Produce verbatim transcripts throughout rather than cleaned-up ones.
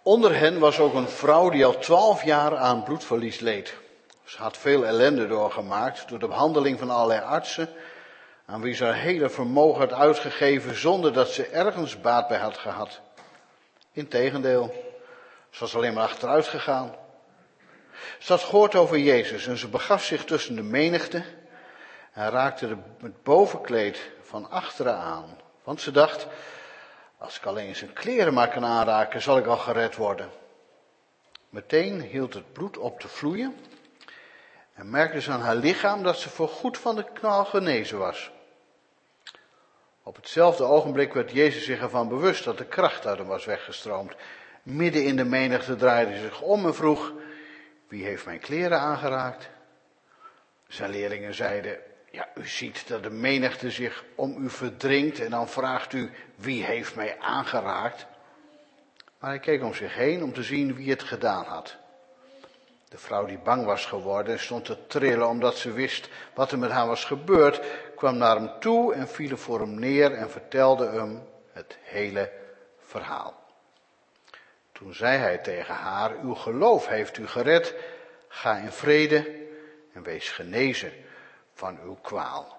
Onder hen was ook een vrouw die al twaalf jaar aan bloedverlies leed. Ze had veel ellende doorgemaakt door de behandeling van allerlei artsen, aan wie ze haar hele vermogen had uitgegeven zonder dat ze ergens baat bij had gehad. Integendeel, ze was alleen maar achteruit gegaan. Ze had gehoord over Jezus en ze begaf zich tussen de menigte en raakte de, het bovenkleed van achteren aan. Want ze dacht, als ik alleen zijn kleren maar kan aanraken, zal ik al gered worden. Meteen hield het bloed op te vloeien en merkte ze aan haar lichaam dat ze voorgoed van de knal genezen was. Op hetzelfde ogenblik werd Jezus zich ervan bewust dat de kracht uit hem was weggestroomd. Midden in de menigte draaide hij zich om en vroeg, wie heeft mijn kleren aangeraakt? Zijn leerlingen zeiden, ja, u ziet dat de menigte zich om u verdringt en dan vraagt u, wie heeft mij aangeraakt? Maar hij keek om zich heen om te zien wie het gedaan had. De vrouw die bang was geworden en stond te trillen omdat ze wist wat er met haar was gebeurd, kwam naar hem toe en viel voor hem neer en vertelde hem het hele verhaal. Toen zei hij tegen haar, uw geloof heeft u gered, ga in vrede en wees genezen van uw kwaal.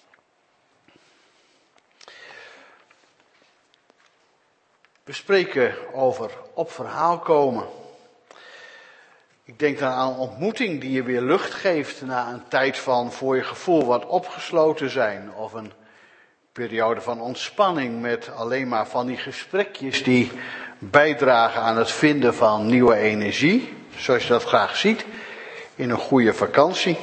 We spreken over op verhaal komen. Ik denk dan aan een ontmoeting die je weer lucht geeft na een tijd van voor je gevoel wat opgesloten zijn. Of een periode van ontspanning met alleen maar van die gesprekjes die bijdragen aan het vinden van nieuwe energie. Zoals je dat graag ziet in een goede vakantie.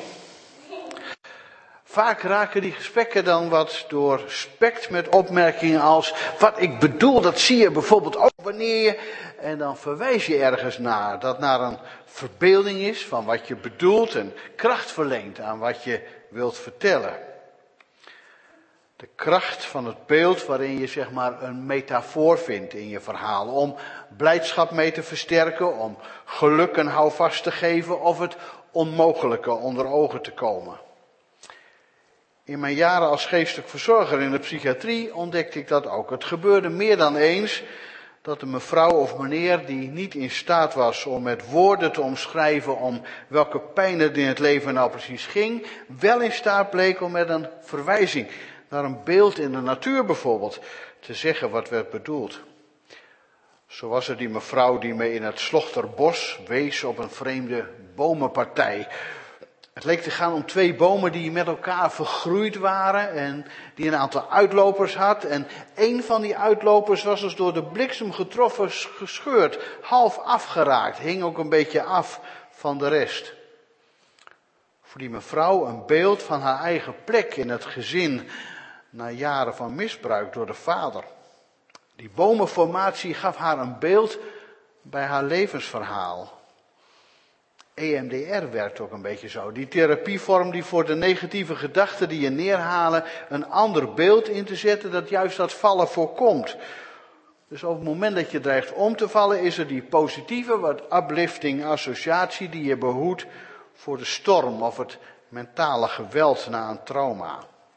Vaak raken die gesprekken dan wat doorspekt met opmerkingen als, wat ik bedoel, dat zie je bijvoorbeeld ook wanneer je, en dan verwijs je ergens naar, dat naar een verbeelding is van wat je bedoelt en kracht verleent aan wat je wilt vertellen. De kracht van het beeld waarin je zeg maar een metafoor vindt in je verhaal, om blijdschap mee te versterken, om geluk een houvast te geven of het onmogelijke onder ogen te komen. In mijn jaren als geestelijk verzorger in de psychiatrie ontdekte ik dat ook. Het gebeurde meer dan eens dat een mevrouw of meneer die niet in staat was om met woorden te omschrijven om welke pijn het in het leven nou precies ging, wel in staat bleek om met een verwijzing naar een beeld in de natuur bijvoorbeeld te zeggen wat werd bedoeld. Zo was er die mevrouw die me in het Slochterbos wees op een vreemde bomenpartij. Het leek te gaan om twee bomen die met elkaar vergroeid waren en die een aantal uitlopers had. En één van die uitlopers was dus door de bliksem getroffen, gescheurd, half afgeraakt, hing ook een beetje af van de rest. Voor die mevrouw een beeld van haar eigen plek in het gezin na jaren van misbruik door de vader. Die bomenformatie gaf haar een beeld bij haar levensverhaal. E M D R werkt ook een beetje zo. Die therapievorm die voor de negatieve gedachten die je neerhalen een ander beeld in te zetten dat juist dat vallen voorkomt. Dus op het moment dat je dreigt om te vallen is er die positieve, wat uplifting associatie die je behoedt voor de storm of het mentale geweld na een trauma.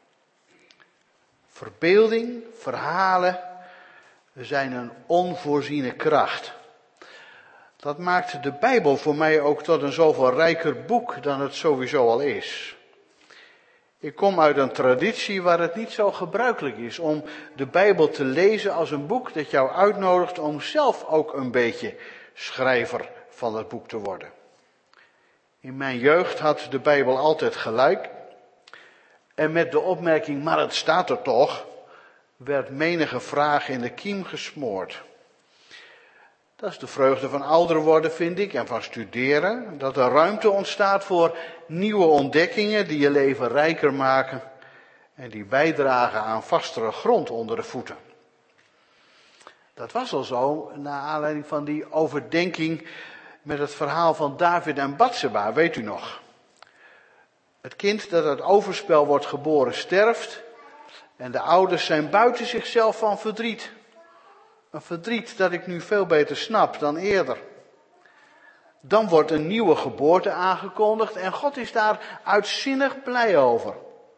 Verbeelding, verhalen zijn een onvoorziene kracht. Dat maakt de Bijbel voor mij ook tot een zoveel rijker boek dan het sowieso al is. Ik kom uit een traditie waar het niet zo gebruikelijk is om de Bijbel te lezen als een boek dat jou uitnodigt om zelf ook een beetje schrijver van het boek te worden. In mijn jeugd had de Bijbel altijd gelijk. En met de opmerking, maar het staat er toch, werd menige vraag in de kiem gesmoord. Dat is de vreugde van ouder worden, vind ik, en van studeren. Dat er ruimte ontstaat voor nieuwe ontdekkingen die je leven rijker maken en die bijdragen aan vastere grond onder de voeten. Dat was al zo, naar aanleiding van die overdenking met het verhaal van David en Batseba, weet u nog. Het kind dat uit overspel wordt geboren sterft en de ouders zijn buiten zichzelf van verdriet. Een verdriet dat ik nu veel beter snap dan eerder. Dan wordt een nieuwe geboorte aangekondigd en God is daar uitzinnig blij over.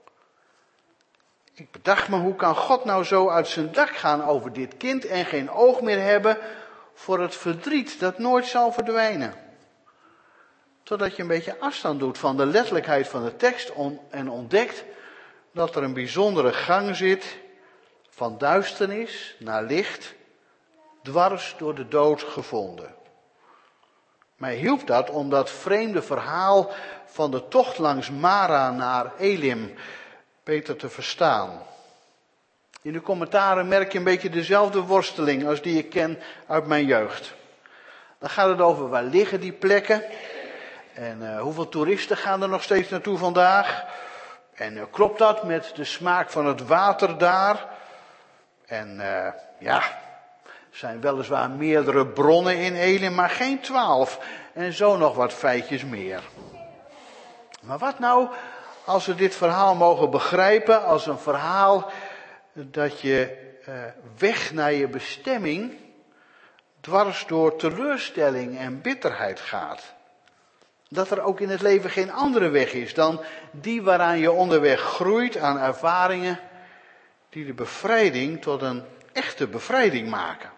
Ik bedacht me, hoe kan God nou zo uit zijn dak gaan over dit kind en geen oog meer hebben voor het verdriet dat nooit zal verdwijnen. Totdat je een beetje afstand doet van de letterlijkheid van de tekst en ontdekt dat er een bijzondere gang zit van duisternis naar licht, dwars door de dood gevonden. Mij hielp dat om dat vreemde verhaal van de tocht langs Mara naar Elim beter te verstaan. In de commentaren merk je een beetje dezelfde worsteling als die ik ken uit mijn jeugd. Dan gaat het over waar liggen die plekken en uh, hoeveel toeristen gaan er nog steeds naartoe vandaag. En uh, klopt dat met de smaak van het water daar? En uh, ja, er zijn weliswaar meerdere bronnen in Elim, maar geen twaalf. En zo nog wat feitjes meer. Maar wat nou als we dit verhaal mogen begrijpen als een verhaal dat je uh, weg naar je bestemming dwars door teleurstelling en bitterheid gaat. Dat er ook in het leven geen andere weg is dan die waaraan je onderweg groeit aan ervaringen die de bevrijding tot een echte bevrijding maken.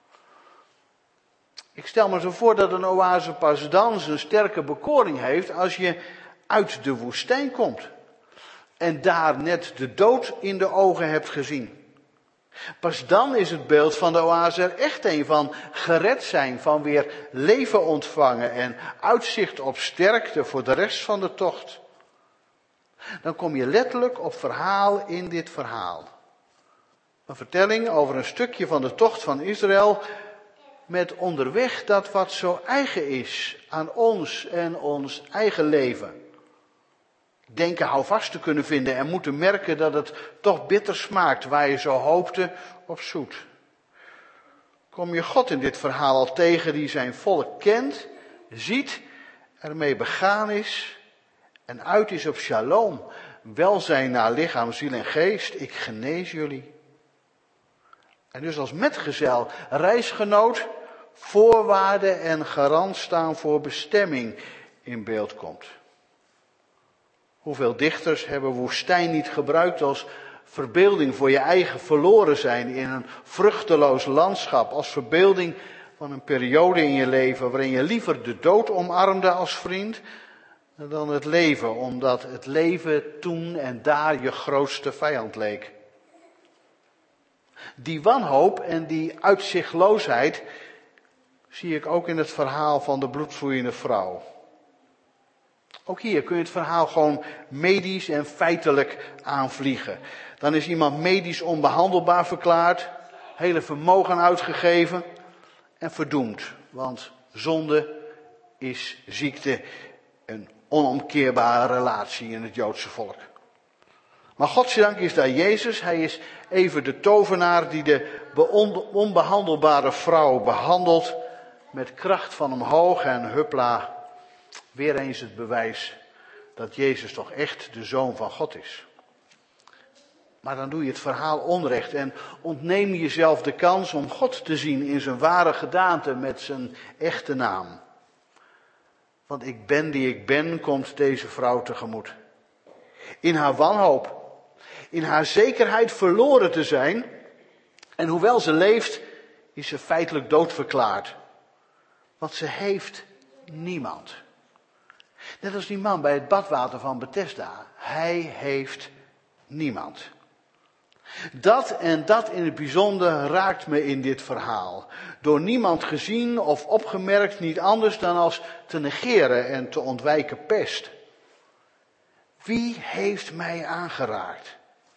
Ik stel me zo voor dat een oase pas dan zijn sterke bekoring heeft als je uit de woestijn komt. En daar net de dood in de ogen hebt gezien. Pas dan is het beeld van de oase er echt een van gered zijn, van weer leven ontvangen en uitzicht op sterkte voor de rest van de tocht. Dan kom je letterlijk op verhaal in dit verhaal. Een vertelling over een stukje van de tocht van Israël met onderweg dat wat zo eigen is aan ons en ons eigen leven. Denken houvast te kunnen vinden en moeten merken dat het toch bitter smaakt waar je zo hoopte op zoet. Kom je God in dit verhaal al tegen die zijn volk kent, ziet, ermee begaan is en uit is op shalom, welzijn naar lichaam, ziel en geest, ik genees jullie. En dus als metgezel, reisgenoot, voorwaarde en garant staan voor bestemming in beeld komt. Hoeveel dichters hebben woestijn niet gebruikt als verbeelding voor je eigen verloren zijn in een vruchteloos landschap. Als verbeelding van een periode in je leven waarin je liever de dood omarmde als vriend dan het leven. Omdat het leven toen en daar je grootste vijand leek. Die wanhoop en die uitzichtloosheid zie ik ook in het verhaal van de bloedvloeiende vrouw. Ook hier kun je het verhaal gewoon medisch en feitelijk aanvliegen. Dan is iemand medisch onbehandelbaar verklaard, hele vermogen uitgegeven en verdoemd. Want zonde is ziekte, een onomkeerbare relatie in het Joodse volk. Maar godzijdank is daar Jezus, hij is even de tovenaar die de onbehandelbare vrouw behandelt met kracht van omhoog en huppla. Weer eens het bewijs dat Jezus toch echt de Zoon van God is. Maar dan doe je het verhaal onrecht en ontneem jezelf de kans om God te zien in zijn ware gedaante met zijn echte naam. Want ik ben die ik ben, komt deze vrouw tegemoet. In haar wanhoop, in haar zekerheid verloren te zijn. En hoewel ze leeft, is ze feitelijk doodverklaard. Want ze heeft niemand. Net als die man bij het badwater van Bethesda. Hij heeft niemand. Dat en dat in het bijzonder raakt me in dit verhaal. Door niemand gezien of opgemerkt, niet anders dan als te negeren en te ontwijken pest. Wie heeft mij aangeraakt?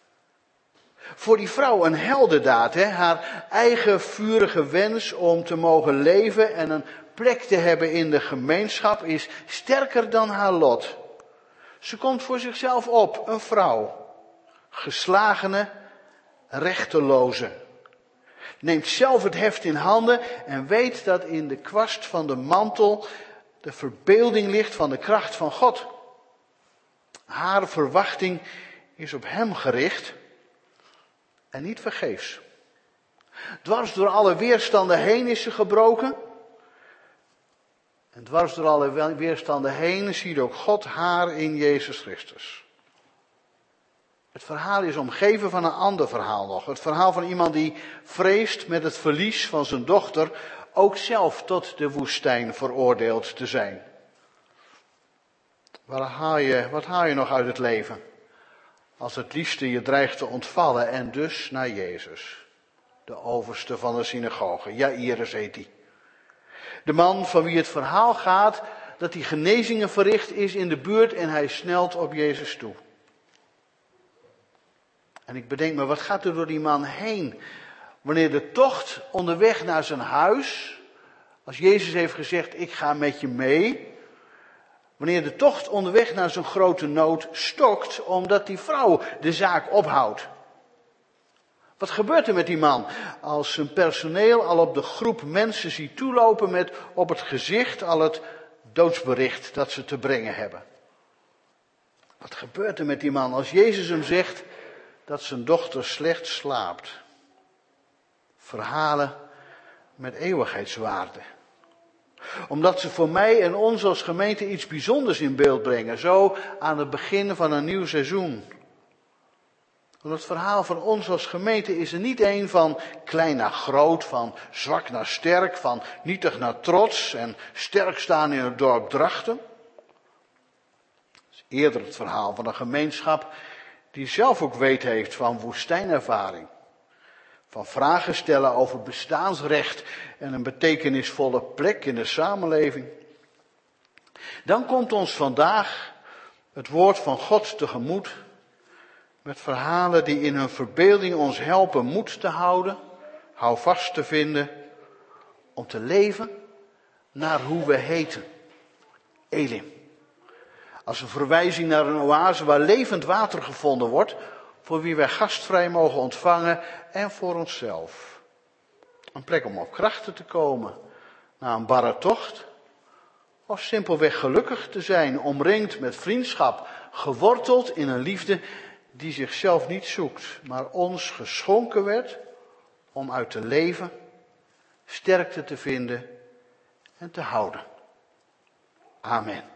Voor die vrouw een heldendaad, hè? Haar eigen vurige wens om te mogen leven en een plek te hebben in de gemeenschap is sterker dan haar lot. Ze komt voor zichzelf op, een vrouw. Geslagene, rechteloze. Neemt zelf het heft in handen en weet dat in de kwast van de mantel de verbeelding ligt van de kracht van God. Haar verwachting is op hem gericht en niet vergeefs. Dwars door alle weerstanden heen is ze gebroken. En dwars door alle weerstanden heen ziet ook God haar in Jezus Christus. Het verhaal is omgeven van een ander verhaal nog. Het verhaal van iemand die vreest met het verlies van zijn dochter ook zelf tot de woestijn veroordeeld te zijn. Waar haal je, wat haal je nog uit het leven? Als het liefste je dreigt te ontvallen en dus naar Jezus. De overste van de synagoge, Jaïrus heet hij. De man van wie het verhaal gaat dat hij genezingen verricht is in de buurt en hij snelt op Jezus toe. En ik bedenk me, wat gaat er door die man heen? Wanneer de tocht onderweg naar zijn huis, als Jezus heeft gezegd, ik ga met je mee. Wanneer de tocht onderweg naar zijn grote nood stokt, omdat die vrouw de zaak ophoudt. Wat gebeurt er met die man als zijn personeel al op de groep mensen ziet toelopen met op het gezicht al het doodsbericht dat ze te brengen hebben? Wat gebeurt er met die man als Jezus hem zegt dat zijn dochter slecht slaapt? Verhalen met eeuwigheidswaarde. Omdat ze voor mij en ons als gemeente iets bijzonders in beeld brengen. Zo aan het begin van een nieuw seizoen. Want het verhaal van ons als gemeente is er niet een van klein naar groot, van zwak naar sterk, van nietig naar trots en sterk staan in het dorp Drachten. Het is eerder het verhaal van een gemeenschap die zelf ook weet heeft van woestijnervaring. Van vragen stellen over bestaansrecht en een betekenisvolle plek in de samenleving. Dan komt ons vandaag het woord van God tegemoet met verhalen die in hun verbeelding ons helpen moed te houden, houvast te vinden, om te leven naar hoe we heten. Elim. Als een verwijzing naar een oase waar levend water gevonden wordt, voor wie wij gastvrij mogen ontvangen en voor onszelf. Een plek om op krachten te komen, na een barre tocht, of simpelweg gelukkig te zijn, omringd met vriendschap, geworteld in een liefde die zichzelf niet zoekt, maar ons geschonken werd om uit te leven, sterkte te vinden en te houden. Amen.